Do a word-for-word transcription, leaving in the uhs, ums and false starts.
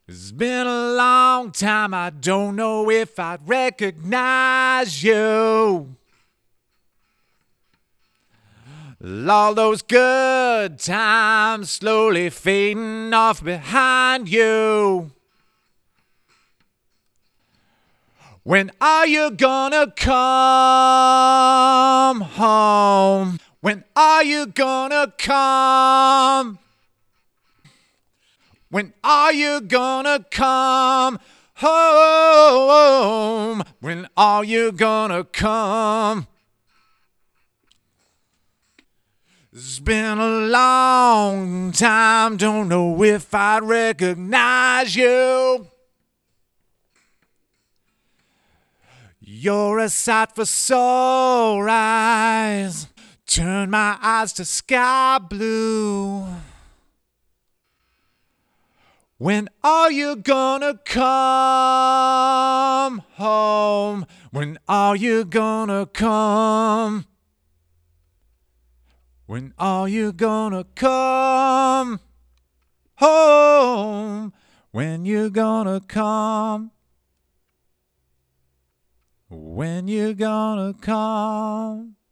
It's been a long time, I don't know if I'd recognize you. All those good times slowly fading off behind you. When are you gonna come home? When are you gonna come? When are you gonna come home? When are you gonna come? It's been a long time, don't know if I'd recognize you. You're a sight for sore eyes, turn my eyes to sky blue. When are you gonna come home? When are you gonna come? When are you gonna come home? When you gonna come? When you gonna come?